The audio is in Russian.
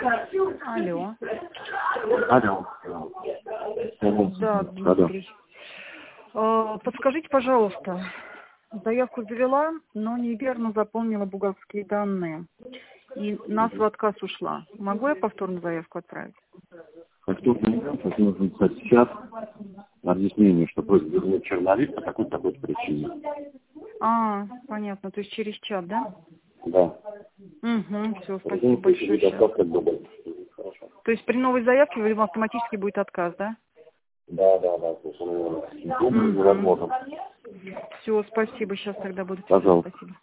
Алло. Алло. Да, Дмитрий. Подскажите, пожалуйста, заявку завела, но неверно заполнила бухгалтерские данные. И нас в отказ ушла. Могу я повторно заявку отправить? Нужно написать в чат объяснение, что просит вернуть черновик по такой-то причине. Понятно. То есть через чат, да? Да. Угу, все, спасибо большое. То есть при новой заявке автоматически будет отказ, да? Да. Невозможно. Все, спасибо. Сейчас тогда буду. Пожалуйста. Спасибо.